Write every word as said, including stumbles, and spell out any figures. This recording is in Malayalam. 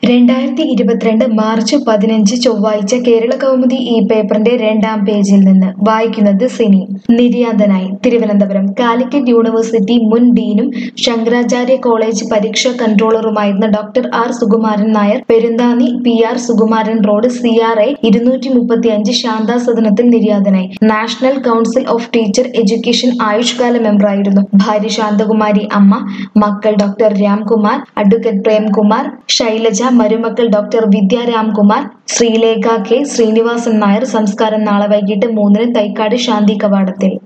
രണ്ടായിരത്തി ഇരുപത്തിരണ്ട് മാർച്ച് പതിനഞ്ച് ചൊവ്വാഴ്ച കേരള കൗമുദി ഈ പേപ്പറിന്റെ രണ്ടാം പേജിൽ നിന്ന് വായിക്കുന്നത് സിനി. നിര്യാതനായി തിരുവനന്തപുരം കാലിക്കറ്റ് യൂണിവേഴ്സിറ്റി മുൻ ഡീനും ശങ്കരാചാര്യ കോളേജ് പരീക്ഷാ കൺട്രോളറുമായിരുന്ന doctor R Sukumaran Nair Perunthanni P R Sukumaran road C R I ഇരുന്നൂറ്റി മുപ്പത്തി അഞ്ച് ശാന്താസദനത്തിൽ നിര്യാതനായി. National Council of Teacher Education ആയുഷ്കാല മെമ്പറായിരുന്നു. ഭാര്യ ശാന്തകുമാരി അമ്മ, മക്കൾ ഡോക്ടർ രാംകുമാർ, അഡ്വക്കേറ്റ് പ്രേംകുമാർ, ശൈലജ, മരുമക്കൾ ഡോക്ടർ വിദ്യ രാംകുമാർ, ശ്രീലേഖ കെ, ശ്രീനിവാസൻ നായർ. സംസ്കാരം നാളെ വൈകിട്ട് മൂന്നിന് തൈക്കാട് ശാന്തി കവാടത്തിൽ.